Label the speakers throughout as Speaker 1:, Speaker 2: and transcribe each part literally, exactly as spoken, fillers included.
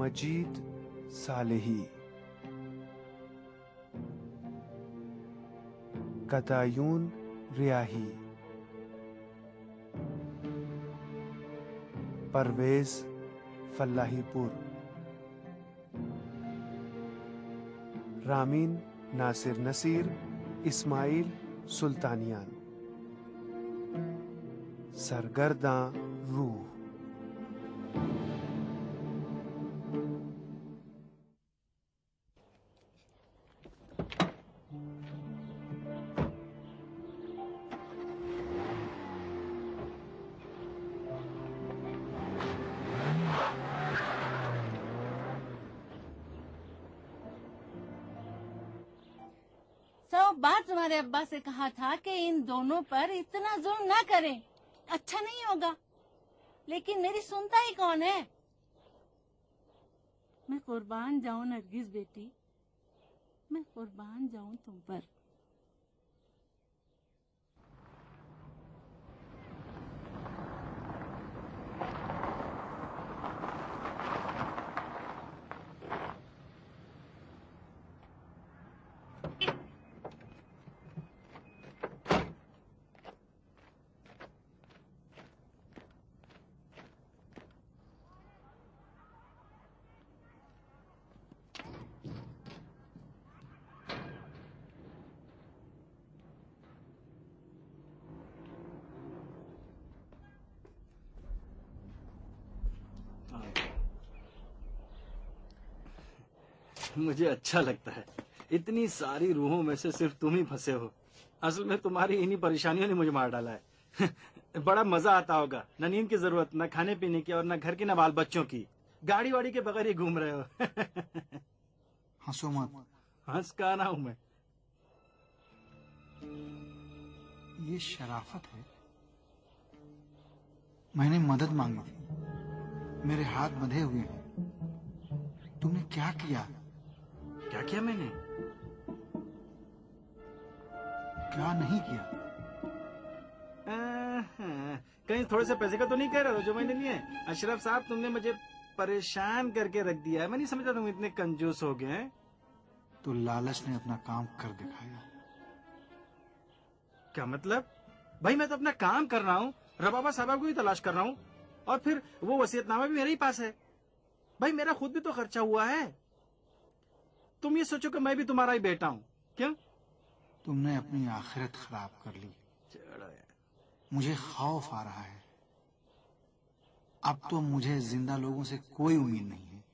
Speaker 1: मजीद Salehi, Katayoun Riahi, Parviz Fallahipour, Ramin Nasir Nasir, Esmail Soltanian, सरगर्दां रूह।
Speaker 2: बार तुम्हारे अब्बा से कहा था कि इन दोनों पर इतना जुल्म ना करें, अच्छा नहीं होगा, लेकिन मेरी सुनता ही कौन है। मैं कुर्बान जाऊं नरगिस बेटी, मैं कुर्बान जाऊं तुम पर।
Speaker 3: मुझे अच्छा लगता है, इतनी सारी रूहों में से सिर्फ तुम ही फंसे हो। असल में तुम्हारी इन्हीं परेशानियों ने मुझे मार डाला है। बड़ा मजा आता होगा, न नींद की जरूरत, न खाने पीने की, और न घर की, न बाल बच्चों की, गाड़ी वाड़ी के बगैर ही घूम रहे हो।
Speaker 4: हंसो मत।
Speaker 3: हंस का ना हूं मैं।
Speaker 4: ये शराफत है। मैंने मदद मांगी थी, मेरे हाथ बंधे हुए हैं। तुमने क्या किया?
Speaker 3: क्या किया मैंने?
Speaker 4: क्या नहीं किया?
Speaker 3: आ, कहीं थोड़े से पैसे का तो नहीं कह रहे हो जो मैंने लिए? अशरफ साहब, तुमने मुझे परेशान करके रख दिया है। मैं नहीं समझता तुम इतने कंजूस हो गए हैं।
Speaker 4: तो लालच ने अपना काम कर दिखाया।
Speaker 3: क्या मतलब? भाई मैं तो अपना काम कर रहा हूँ, रबाबा साहब को भी तलाश कर रहा हूँ, और फिर वो वसीयतनामा भी मेरे ही पास है। भाई मेरा खुद भी तो खर्चा हुआ है। तुम ये सोचो कि मैं भी तुम्हारा ही बेटा हूँ। क्यों?
Speaker 4: तुमने अपनी आखिरत खराब कर ली। मुझे खौफ आ रहा है। अब तो मुझे जिंदा लोगों से कोई उम्मीद नहीं है।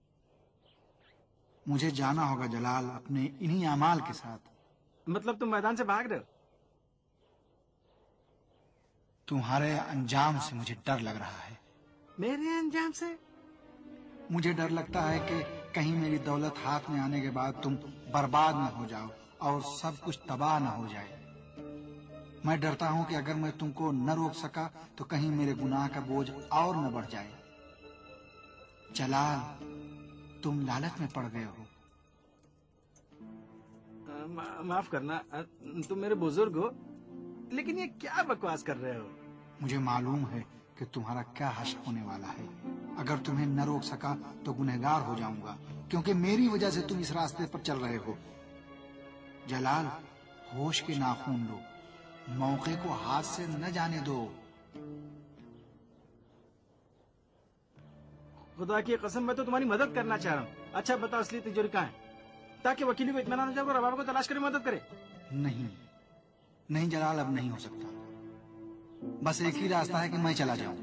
Speaker 4: मुझे जाना होगा जलाल, अपने इन्हीं अमाल के साथ।
Speaker 3: मतलब तुम मैदान से भाग रहे हो?
Speaker 4: तुम्हारे अंजाम से मुझे डर लग रहा है।
Speaker 3: मेरे अंजाम से?
Speaker 4: मुझे डर लगता है कि कहीं मेरी दौलत हाथ में आने के बाद तुम बर्बाद न हो जाओ और सब कुछ तबाह न हो जाए। मैं डरता हूं कि अगर मैं तुमको न रोक सका तो कहीं मेरे गुनाह का बोझ और न बढ़ जाए। जलाल, तुम लालच में पड़ गए हो।
Speaker 3: मा, माफ करना, तुम मेरे बुजुर्ग हो, लेकिन ये क्या बकवास कर रहे हो?
Speaker 4: मुझे मालूम है कि तुम्हारा क्या हश्र होने वाला है। अगर तुम्हें न रोक सका तो गुनहगार हो जाऊंगा, क्योंकि मेरी वजह से तुम इस रास्ते पर चल रहे हो। जलाल, होश के नाखून लो, मौके को हाथ से न जाने दो।
Speaker 3: खुदा की कसम, मैं तो तुम्हारी मदद करना चाह रहा हूँ। अच्छा बताओ, असली तिजोरी कहाँ है, ताकि वकीली को इत्मीनान हो जाए, रबाबा को तलाश कर मदद करे।
Speaker 4: नहीं नहीं जलाल, अब नहीं हो सकता। बस एक ही रास्ता है कि मैं चला जाऊं।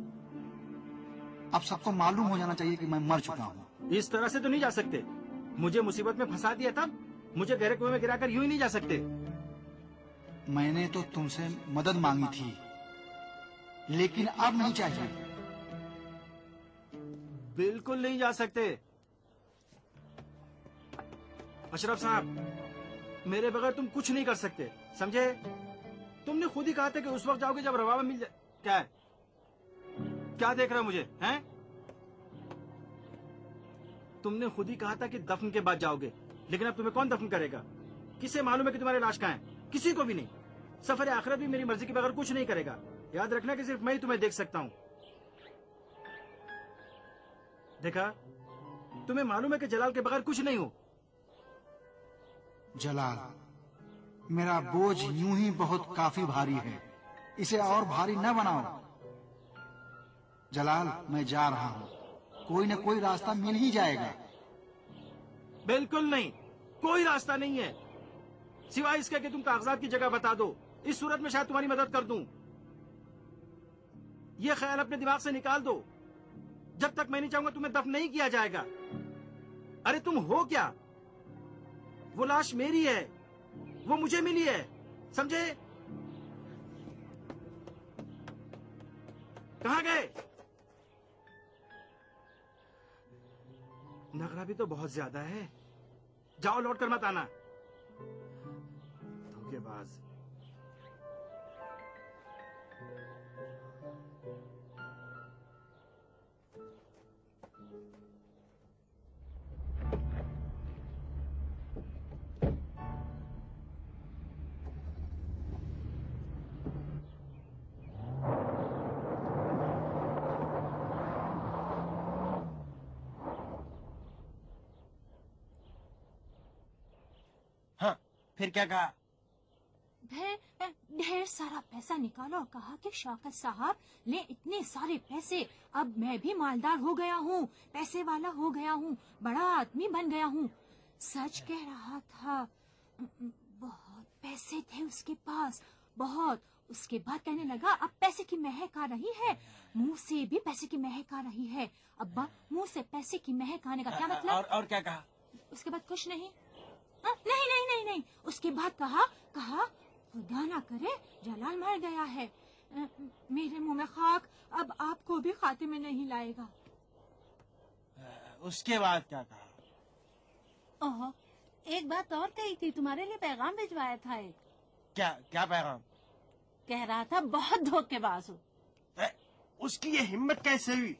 Speaker 4: अब सबको मालूम हो जाना चाहिए कि मैं मर चुका हूं।
Speaker 3: इस तरह से तो नहीं जा सकते। मुझे मुसीबत में फंसा दिया, तब मुझे गहरे कुएं में गिराकर यूं ही नहीं जा सकते।
Speaker 4: मैंने तो तुमसे मदद मांगी थी, लेकिन अब नहीं चाहिए।
Speaker 3: बिल्कुल नहीं जा सकते। अशरफ साहब, मेरे बगैर तुम कुछ नहीं कर सकते, समझे? तुमने खुद ही कहा था कि उस वक्त जाओगे जब रबाबा मिल जाए। क्या है? क्या देख रहे हो मुझे, हैं? तुमने खुद ही कहा था कि दफन के बाद जाओगे, लेकिन अब तुम्हें कौन दफन करेगा? किसे मालूम है कि तुम्हारी लाश कहाँ है? किसी को भी नहीं। सफर आखिरत भी मेरी मर्जी के बगैर कुछ नहीं करेगा। याद रखना कि सिर्फ मैं ही तुम्हें देख सकता हूं। देखा, तुम्हें मालूम है कि जलाल के बगैर कुछ नहीं हो।
Speaker 4: जलाल, मेरा बोझ यूं ही बहुत काफी भारी है, इसे और भारी न बनाओ। जलाल, मैं जा रहा हूं, कोई न कोई रास्ता मिल ही जाएगा।
Speaker 3: बिल्कुल नहीं, कोई रास्ता नहीं है सिवाय इसके कि तुम कागजात की जगह बता दो। इस सूरत में शायद तुम्हारी मदद कर दूं। यह ख्याल अपने दिमाग से निकाल दो। जब तक मैं नहीं चाहूंगा तुम्हें दफन नहीं किया जाएगा। अरे तुम हो क्या? वो लाश मेरी है, वो मुझे मिली है, समझे? कहां गए? नखरा भी तो बहुत ज्यादा है। जाओ, लौट कर मत आना, धोखेबाज।
Speaker 5: हाँ, फिर क्या कहा?
Speaker 6: ढेर ढेर सारा पैसा निकाला और कहा कि शौकत साहब ले इतने सारे पैसे, अब मैं भी मालदार हो गया हूँ, पैसे वाला हो गया हूँ, बड़ा आदमी बन गया हूँ। सच कह रहा था, बहुत पैसे थे उसके पास, बहुत। उसके बाद कहने लगा अब पैसे की महक आ रही है, मुंह से भी पैसे की महक आ रही है। अब्बा, मुंह से पैसे की महक आने का क्या मतलब?
Speaker 5: और, और क्या कहा?
Speaker 6: उसके बाद कुछ नहीं। आ, नहीं नहीं नहीं नहीं उसके बाद कहा कहा खुदा ना करे जलाल मर गया है, आ, मेरे मुंह में खाक, अब आपको भी खाते में नहीं लाएगा।
Speaker 5: उसके बाद क्या कहा?
Speaker 2: ओहो, एक बात और कही थी, तुम्हारे लिए पैगाम भिजवाया था एक।
Speaker 5: क्या क्या पैगाम?
Speaker 2: कह रहा था बहुत धोखेबाज हो।
Speaker 5: उसकी ये हिम्मत कैसे हुई?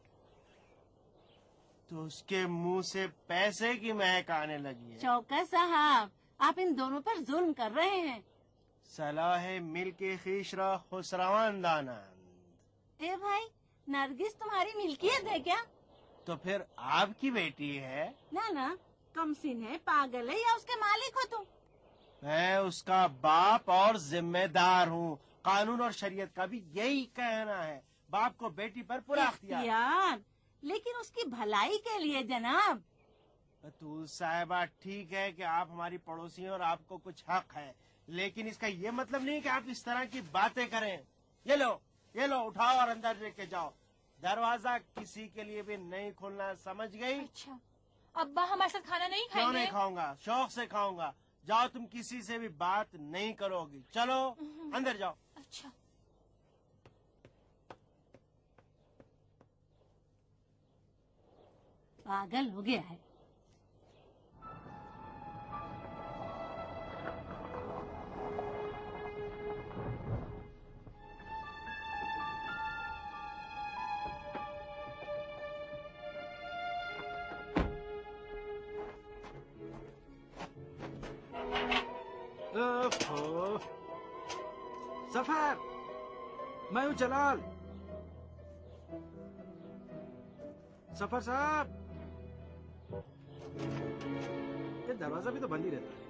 Speaker 5: तो उसके मुंह से पैसे की महक आने लगी है।
Speaker 2: शौकत साहब, आप इन दोनों पर जुल्म कर रहे हैं।
Speaker 5: सलाह मिल के खीशरा खुसरवान दानंद।
Speaker 2: ए भाई, नरगिस तुम्हारी मिल्कियत है क्या?
Speaker 5: तो फिर आपकी बेटी है?
Speaker 2: ना ना, कमसिन है, पागल है, या उसके मालिक हो तुम?
Speaker 5: मैं उसका बाप और जिम्मेदार हूँ। कानून और शरीयत का भी यही कहना है, बाप को बेटी पर पूरा अख्तियार।
Speaker 2: यार, लेकिन उसकी भलाई के लिए जनाब।
Speaker 5: तू साहिबा, ठीक है कि आप हमारी पड़ोसी हैं और आपको कुछ हक है, लेकिन इसका ये मतलब नहीं कि आप इस तरह की बातें करें। ये लो, ये लो, उठाओ और अंदर लेके जाओ। दरवाजा किसी के लिए भी नहीं खोलना, समझ गई?
Speaker 6: अच्छा, अब्बा हमारे साथ खाना नहीं
Speaker 5: क्यों
Speaker 6: खाएंगे?
Speaker 5: नहीं खाऊंगा, शौक से खाऊंगा। जाओ, तुम किसी से भी बात नहीं करोगी। चलो अंदर जाओ।
Speaker 6: अच्छा।
Speaker 2: पागल हो गया है।
Speaker 3: ओहो, सफर, मैं हूँ जलाल। सफर साहब, ये दरवाजा भी तो बंद ही रहता है।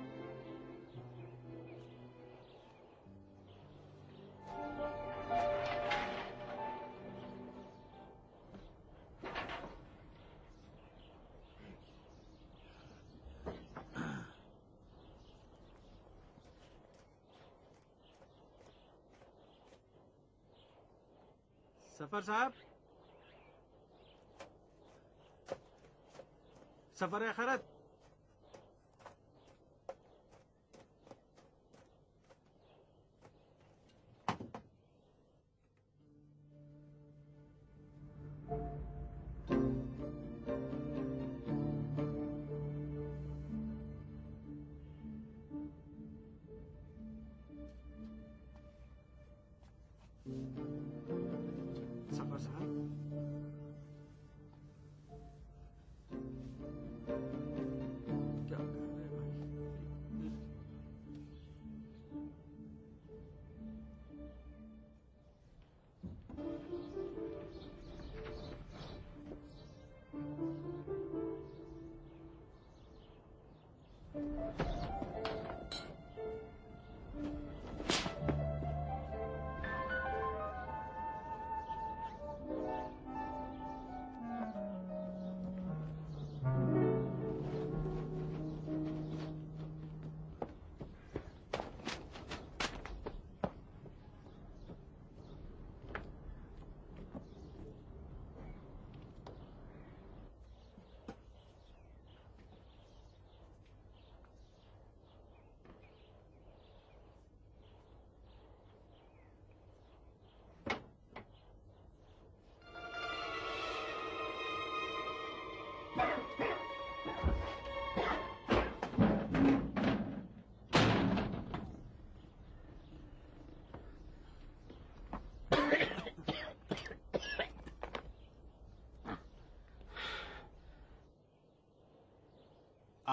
Speaker 3: सफर साहब, सफर खैरत। सफर साहब, क्या कर रहे हैं भाई?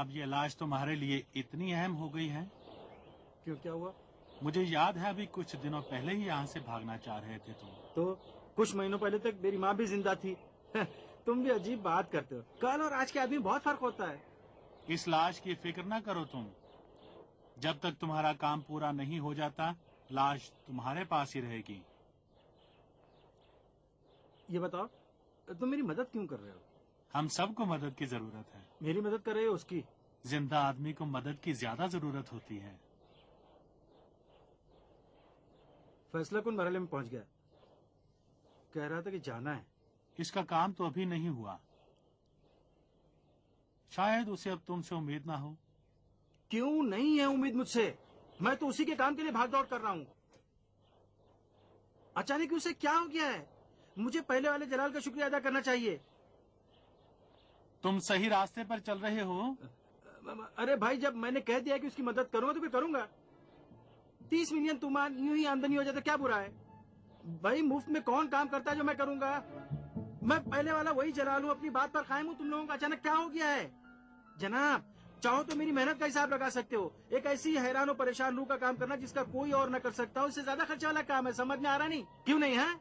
Speaker 7: अब ये लाश तुम्हारे लिए इतनी अहम हो गई है?
Speaker 3: क्यों, क्या हुआ?
Speaker 7: मुझे याद है अभी कुछ दिनों पहले ही यहाँ से भागना चाह रहे थे तुम।
Speaker 3: तो कुछ महीनों पहले तक मेरी माँ भी जिंदा थी। तुम भी अजीब बात करते हो। कल और आज के आदमी बहुत फर्क होता है।
Speaker 7: इस लाश की फिक्र ना करो तुम। जब तक तुम्हारा काम पूरा नहीं हो जाता लाश तुम्हारे पास ही रहेगी।
Speaker 3: ये बताओ, तुम मेरी मदद क्यों कर रहे हो?
Speaker 7: हम सबको मदद की जरूरत है।
Speaker 3: मेरी मदद कर रहे हो उसकी?
Speaker 7: जिंदा आदमी को मदद की ज्यादा जरूरत होती है।
Speaker 3: फैसला कौन मरहले में पहुंच गया? कह रहा था कि जाना है।
Speaker 7: इसका काम तो अभी नहीं हुआ। शायद उसे अब तुमसे उम्मीद ना हो।
Speaker 3: क्यों नहीं है उम्मीद मुझसे? मैं तो उसी के काम के लिए भाग दौड़ कर रहा हूँ। अचानक उसे क्या हो गया है? मुझे पहले वाले जलाल का शुक्रिया अदा करना चाहिए।
Speaker 7: तुम सही रास्ते पर चल रहे हो।
Speaker 3: अरे भाई, जब मैंने कह दिया कि उसकी मदद करूंगा तो फिर करूंगा। तीस मिलियन तुमान यूं ही आमदनी हो जाए तो क्या बुरा है? भाई मुफ्त में कौन काम करता है जो मैं करूंगा? मैं पहले वाला वही जलाल हूँ, अपनी बात पर कायम हूँ। तुम लोगों का अचानक क्या हो गया है? जनाब, चाहो तो मेरी मेहनत का हिसाब लगा सकते हो। एक ऐसी हैरान और परेशान रूह का काम करना जिसका कोई और न कर सकता हो, इससे ज्यादा खर्चा वाला काम है। समझ में आ रहा नहीं? क्यों नहीं है?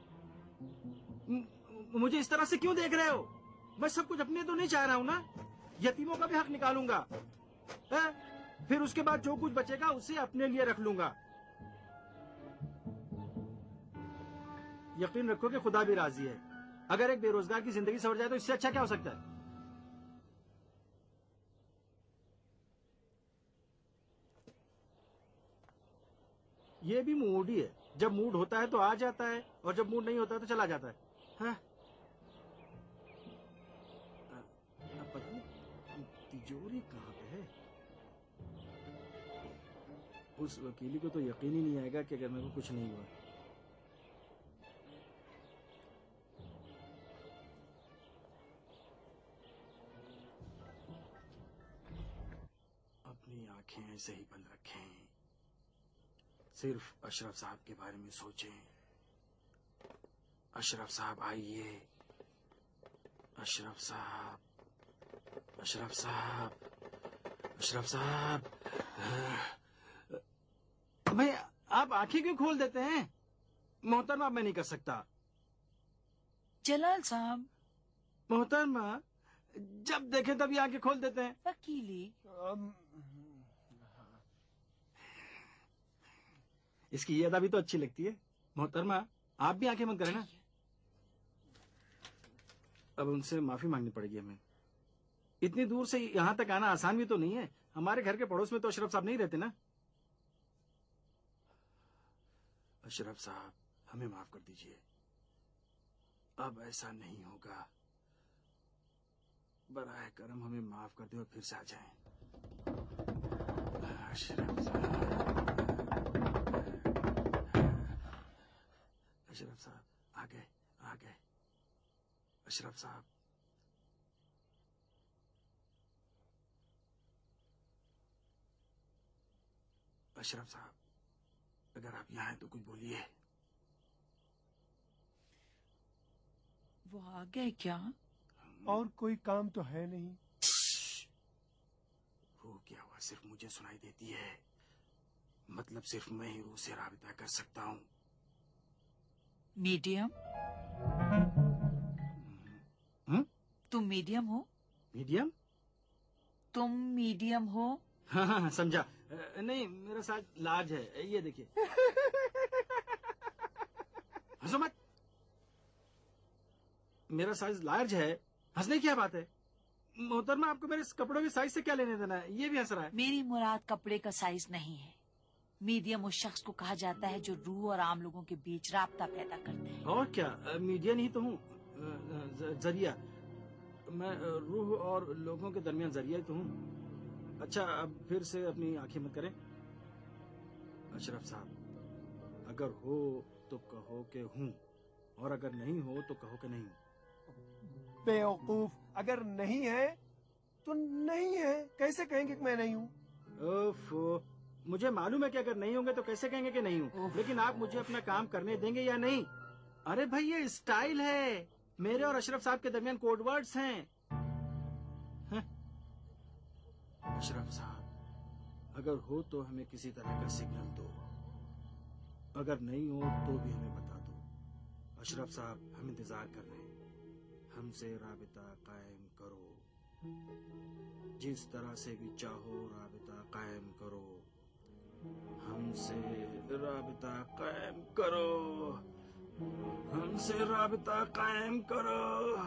Speaker 3: मुझे इस तरह से क्यों देख रहे हो? मैं सब कुछ अपने तो नहीं चाह रहा हूँ ना। यतीमों का भी हक निकालूंगा है? फिर उसके बाद जो कुछ बचेगा उसे अपने लिए रख लूंगा। यकीन रखो कि खुदा भी राजी है। अगर एक बेरोजगार की जिंदगी सवर जाए तो इससे अच्छा क्या हो सकता है? ये भी मूड ही है। जब मूड होता है तो आ जाता है और जब मूड नहीं होता है तो चला जाता है। हाँ? पता नहीं तिजोरी कहाँ पे है। उस वकीली को तो यकीन ही नहीं आएगा कि अगर मेरे को कुछ नहीं हुआ। अपनी आंखें ऐसे ही बंद रखें, सिर्फ अशरफ साहब के बारे में सोचें। अशरफ साहब आइए। अशरफ साहब, अशरफ साहब, अशरफ साहब। भाई आप आंखें क्यों खोल देते हैं? मोहतरमा, मैं नहीं कर सकता।
Speaker 8: जलाल साहब।
Speaker 3: मोहतरमा, जब देखें तभी आंखें खोल देते हैं।
Speaker 8: वकीली,
Speaker 3: इसकी ये अदा भी तो अच्छी लगती है। मोहतरमा, आप भी आंखें बंद करें ना। अब उनसे माफी मांगनी पड़ेगी हमें। इतनी दूर से यहाँ तक आना आसान भी तो नहीं है। हमारे घर के पड़ोस में तो अशरफ साहब नहीं रहते ना। अशरफ साहब, हमें माफ कर दीजिए। अब ऐसा नहीं होगा। बराए करम हमें माफ कर दे और फिर से आ जाएं। अशरफ साहब, अशरफ साहब आ गए, आ गए। अशरफ साहब, अशरफ साहब, अगर आप यहाँ हैं तो कुछ बोलिए।
Speaker 8: वो आ गए क्या?
Speaker 1: और कोई काम तो है नहीं।
Speaker 3: वो क्या हुआ सिर्फ मुझे सुनाई देती है। मतलब सिर्फ मैं ही रूह से राबिता कर सकता हूँ।
Speaker 8: मीडियम?
Speaker 3: हम्म?
Speaker 8: तुम मीडियम हो?
Speaker 3: मीडियम?
Speaker 8: तुम मीडियम हो?
Speaker 3: हाँ हाँ समझा। अ, नहीं, मेरा साइज लार्ज है। ये देखिए। हंसो मत। मेरा साइज लार्ज है, हंसने की क्या बात है? मोहतरमा, आपको मेरे कपड़ों के साइज से क्या लेने देना है? ये भी हंस रहा है।
Speaker 8: मेरी मुराद कपड़े का साइज नहीं है। मीडियम उस शख्स को कहा जाता है जो रूह और आम लोगों के बीच राब्ता पैदा करता है।
Speaker 3: और क्या, मीडियम ही तो हूँ। जरिया। मैं रूह और लोगों के दरमियान जरिया ही तो हूँ। अच्छा, अब फिर से अपनी आंखें मत करें। अशरफ साहब, अगर हो तो कहो कि हूँ, और अगर नहीं हो तो कहो कि नहीं हूँ।
Speaker 1: बेवकूफ, अगर नहीं है तो नहीं है। कैसे कहेंगे कि मैं नहीं हूँ?
Speaker 3: ओफो, मुझे मालूम है कि अगर नहीं होंगे तो कैसे कहेंगे कि नहीं हूँ, लेकिन आप मुझे अपना काम करने देंगे या नहीं? अरे भाई, ये स्टाइल है। मेरे और अशरफ साहब के दरमियान कोड वर्ड्स हैं। अशरफ साहब, अगर हो तो हमें किसी तरह का सिग्नल दो, अगर नहीं हो तो भी हमें बता दो। अशरफ साहब, हम इंतजार कर रहे हैं, हमसे राबिता कायम करो, जिस तरह से भी चाहो राबिता कायम करो, हमसे राबिता कायम करो, हमसे राबिता कायम करो।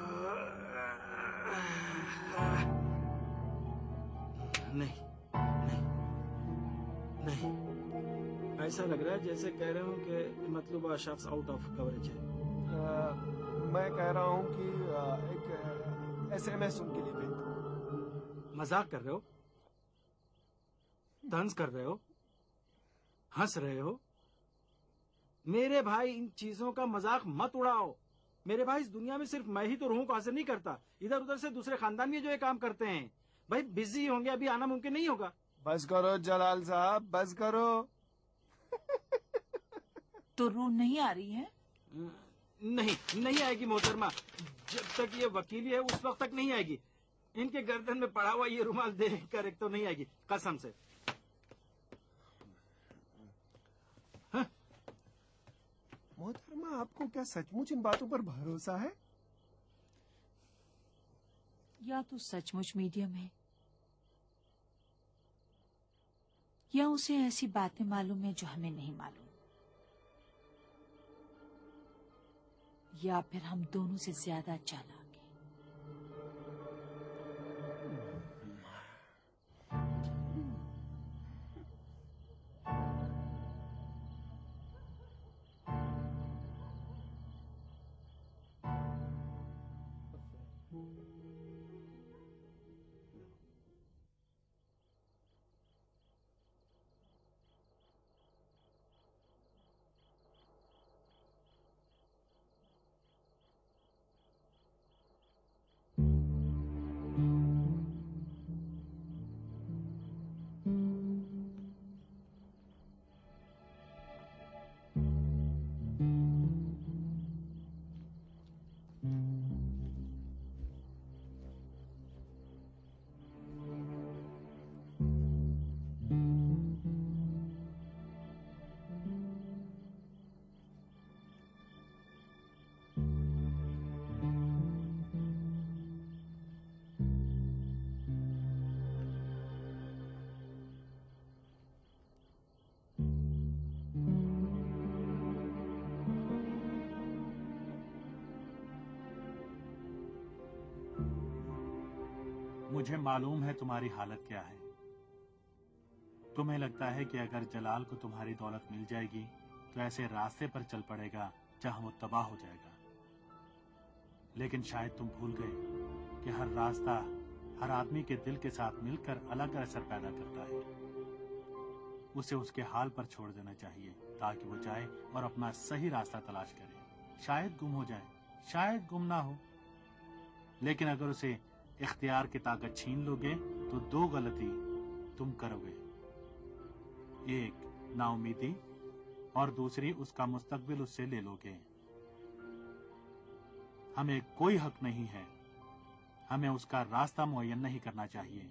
Speaker 3: नहीं नहीं नहीं, ऐसा लग रहा है जैसे कह रहे हो कि मतलूबा शख्स आउट ऑफ कवरेज है।
Speaker 1: आ, मैं कह रहा हूँ कि आ, एक एसएमएस उनके लिए भेज दो।
Speaker 3: मजाक कर रहे हो? तंज कर रहे हो? हंस रहे हो? मेरे भाई, इन चीजों का मजाक मत उड़ाओ। मेरे भाई, इस दुनिया में सिर्फ मैं ही तो रूहों को हासिल नहीं करता, इधर उधर से दूसरे खानदान भी जो ये काम करते हैं। भाई बिजी होंगे, अभी आना मुमकिन नहीं होगा।
Speaker 1: बस करो जलाल साहब, बस करो।
Speaker 8: तो रूह नहीं आ रही है?
Speaker 3: नहीं, नहीं आएगी मोहतरमा। जब तक ये वकीली है उस वक्त तक नहीं आएगी। इनके गर्दन में पड़ा हुआ ये रुमाल देख कर एक तो नहीं आएगी, कसम से। हाँ?
Speaker 1: मोहतरमा, आपको क्या सचमुच इन बातों पर भरोसा है?
Speaker 8: या तो सचमुच मीडियम है, या उसे ऐसी बातें मालूम है जो हमें नहीं मालूम, या फिर हम दोनों से ज्यादा चालाक हैं।
Speaker 7: मुझे मालूम है तुम्हारी हालत क्या है। तुम्हें लगता है कि अगर जलाल को तुम्हारी दौलत मिल जाएगी तो ऐसे रास्ते पर चल पड़ेगा जहां वो तबाह हो जाएगा। लेकिन शायद तुम भूल गए कि हर रास्ता हर आदमी के दिल के साथ मिलकर अलग असर पैदा करता है। उसे उसके हाल पर छोड़ देना चाहिए ताकि वो जाए और अपना सही रास्ता तलाश करे। शायद गुम हो जाए, शायद गुम ना हो, लेकिन अगर उसे इख्तियार की ताकत छीन लोगे तो दो गलती तुम करोगे। एक, नाउमीदी, और दूसरी, उसका मुस्तकबिल उससे ले लोगे। हमें कोई हक नहीं है, हमें उसका रास्ता मुअय्यन नहीं करना चाहिए।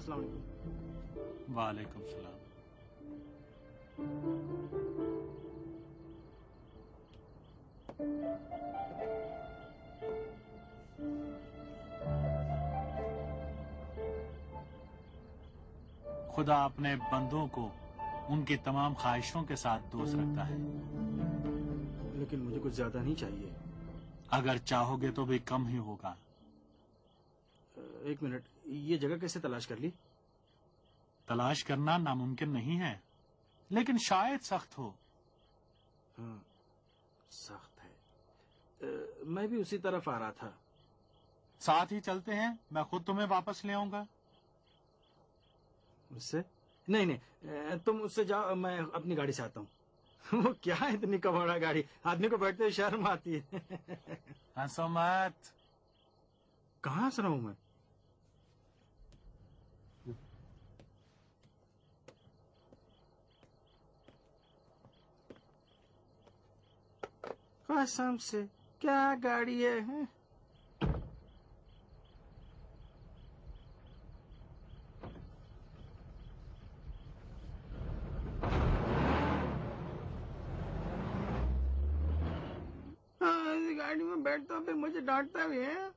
Speaker 3: अस्सलाम वालेकुम।
Speaker 7: वालेकुम सलाम। खुदा अपने बंदों को उनकी तमाम ख्वाहिशों के साथ दोस्त रखता है।
Speaker 3: लेकिन मुझे कुछ ज्यादा नहीं चाहिए।
Speaker 7: अगर चाहोगे तो भी कम ही होगा।
Speaker 3: एक मिनट, ये जगह कैसे तलाश कर ली?
Speaker 7: तलाश करना नामुमकिन नहीं है, लेकिन शायद सख्त हो।
Speaker 3: हाँ, सख्त है। आ, मैं भी उसी तरफ आ रहा था।
Speaker 7: साथ ही चलते हैं, मैं खुद तुम्हें वापस ले आऊंगा।
Speaker 3: उससे? नहीं नहीं, तुम उससे जाओ, मैं अपनी गाड़ी से आता हूँ। वो क्या है इतनी कबाड़ा गाड़ी, आदमी को बैठते शर्म आती है।
Speaker 7: हंसो मत।
Speaker 3: कहाँ हंस रहा हूँ मैं? कसम से क्या गाड़ी है, है? गाड़ी में बैठता हूँ फिर मुझे डांटता भी है।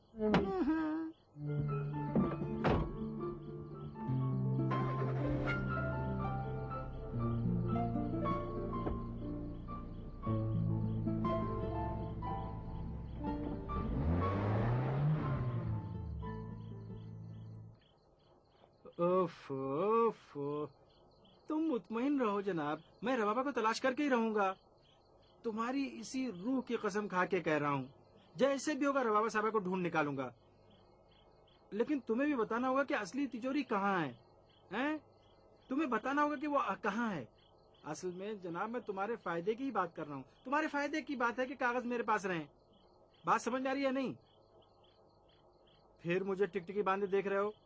Speaker 3: ओफ ओफ, तुम मुतमईन रहो जनाब, मैं रबाबा को तलाश करके ही रहूंगा। तुम्हारी इसी रूह की कसम खा के कह रहा हूँ, जैसे भी होगा रबाबा साहबा को ढूंढ निकालूंगा। लेकिन तुम्हें भी बताना होगा कि असली तिजोरी कहाँ है, हैं? तुम्हें बताना होगा कि वो कहाँ है। असल में जनाब मैं तुम्हारे फायदे की ही बात कर रहा हूँ। तुम्हारे फायदे की बात है कि कागज मेरे पास रहें। बात समझ आ रही है नहीं? फिर मुझे टिकटिकी बांधे देख रहे हो।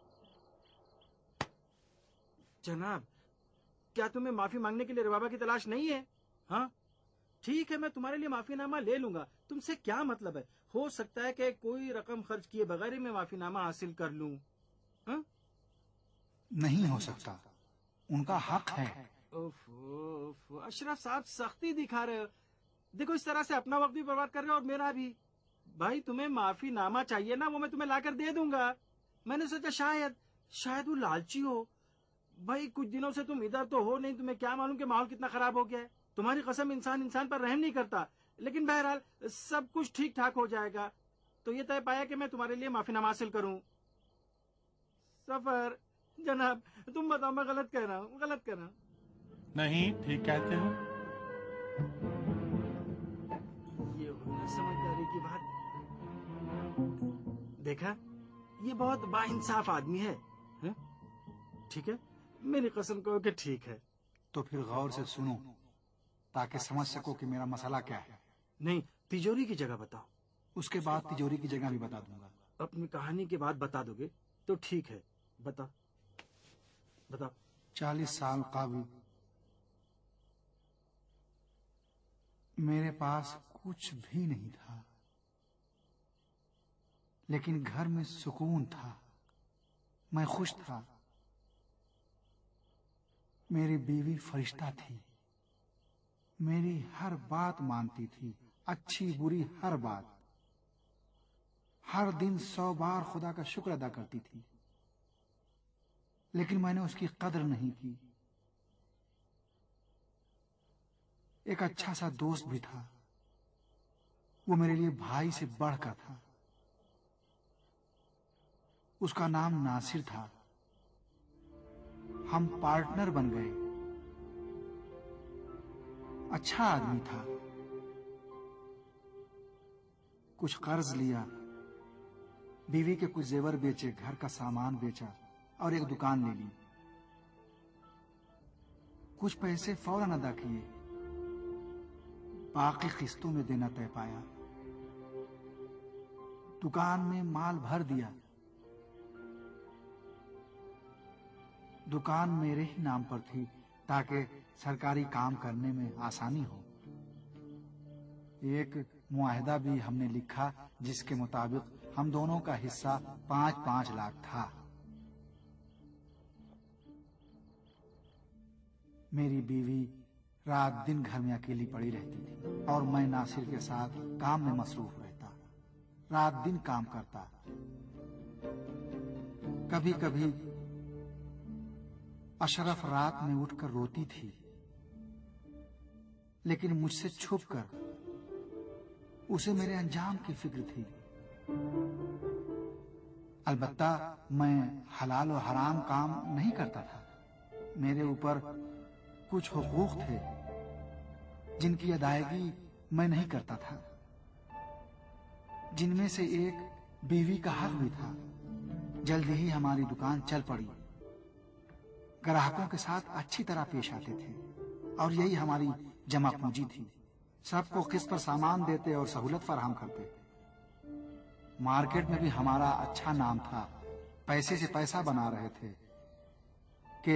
Speaker 3: जनाब, क्या तुम्हें माफी मांगने के लिए रबाबा की तलाश नहीं है? हाँ ठीक है, मैं तुम्हारे लिए माफीनामा ले लूंगा। तुमसे क्या मतलब है? हो सकता है कि कोई रकम खर्च किए बगैर ही मैं माफीनामा हासिल कर लूं। हाँ?
Speaker 4: नहीं हो सकता, उनका हक है।
Speaker 3: उफ, उफ, अशरफ साहब सख्ती दिखा रहे हो। देखो इस तरह से अपना वक्त भी बर्बाद कर रहे हो और मेरा भी। भाई तुम्हें माफीनामा चाहिए ना, वो मैं तुम्हें लाकर दे दूंगा। मैंने सोचा शायद शायद वो लालची हो। भाई कुछ दिनों से तुम इधर तो हो नहीं, तुम्हें क्या मालूम कि माहौल कितना खराब हो गया है। तुम्हारी कसम इंसान इंसान पर रहम नहीं करता। लेकिन बहरहाल सब कुछ ठीक ठाक हो जाएगा। तो ये तय पाया कि मैं तुम्हारे लिए माफीनामा हासिल करूं। सफर जनाब, तुम बताओ मैं गलत कह रहा हूँ? गलत कह रहा हूँ?
Speaker 7: नहीं, ठीक कहते हो।
Speaker 3: ये हुई ना समझदारी की बात। देखा, ये बहुत बाइंसाफ आदमी है, है? ठीक है, मेरी कसम कहो कि ठीक है।
Speaker 4: तो फिर गौर से सुनो ताकि समझ सको कि मेरा मसला क्या है।
Speaker 3: नहीं, तिजोरी की जगह बताओ।
Speaker 4: उसके बाद तिजोरी की जगह भी बता दूंगा।
Speaker 3: अपनी कहानी के बाद बता दोगे तो ठीक है। बता बताओ।
Speaker 4: चालीस साल कबल मेरे पास कुछ भी नहीं था, लेकिन घर में सुकून था। मैं खुश था। मेरी बीवी फरिश्ता थी, मेरी हर बात मानती थी, अच्छी बुरी हर बात। हर दिन सौ बार खुदा का शुक्र अदा करती थी, लेकिन मैंने उसकी कदर नहीं की। एक अच्छा सा दोस्त भी था, वो मेरे लिए भाई से बढ़कर था। उसका नाम नासिर था। हम पार्टनर बन गए। अच्छा आदमी था। कुछ कर्ज लिया, बीवी के कुछ जेवर बेचे, घर का सामान बेचा और एक दुकान ले ली। कुछ पैसे फौरन अदा किए, बाकी किस्तों में देना तय पाया। दुकान में माल भर दिया। दुकान मेरे ही नाम पर थी ताकि सरकारी काम करने में आसानी हो। एक मुआहदा भी हमने लिखा जिसके मुताबिक हम दोनों का हिस्सा पांच पांच लाख था। मेरी बीवी रात दिन घर में अकेली पड़ी रहती थी और मैं नासिर के साथ काम में मसरूफ रहता, रात दिन काम करता। कभी कभी अशरफ रात में उठकर रोती थी, लेकिन मुझसे छुपकर उसे मेरे अंजाम की फिक्र थी। अलबत्ता मैं हलाल और हराम काम नहीं करता था। मेरे ऊपर कुछ हुकूक थे जिनकी अदायगी मैं नहीं करता था, जिनमें से एक बीवी का हक भी था। जल्द ही हमारी दुकान चल पड़ी। ग्राहकों के साथ अच्छी तरह पेश आते थे और यही हमारी जमा पूंजी थी। सबको किस्त पर सामान देते और सहूलत फराहम करते। मार्केट में भी हमारा अच्छा नाम था। पैसे से पैसा बना रहे थे कि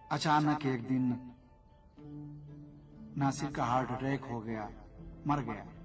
Speaker 4: अचानक एक दिन नासिर का हार्ट अटैक हो गया, मर गया।